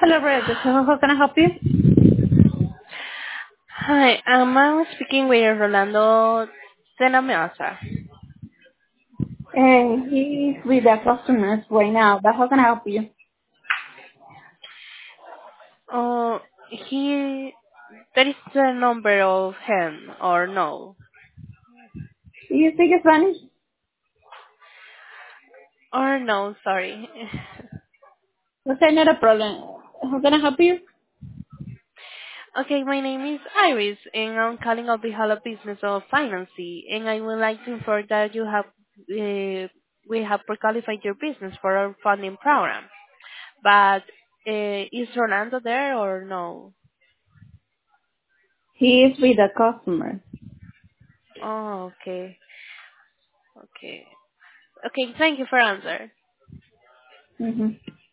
Hello, Red. How can I help you? Hi, I'm speaking with Rolando Tenamasa. He's with the customers right now, but how can I help you? Oh, there is a number of him or no? Do you speak Spanish? Or no, sorry. Okay, not a problem. How can I help you? Okay, my name is Iris, and I'm calling on behalf of Business of Finance, and I would like to inform that we have pre-qualified your business for our funding program. But is Rolando there or no? He is with the customer. Oh, okay. Okay. Okay, thank you for answer. Mm-hmm.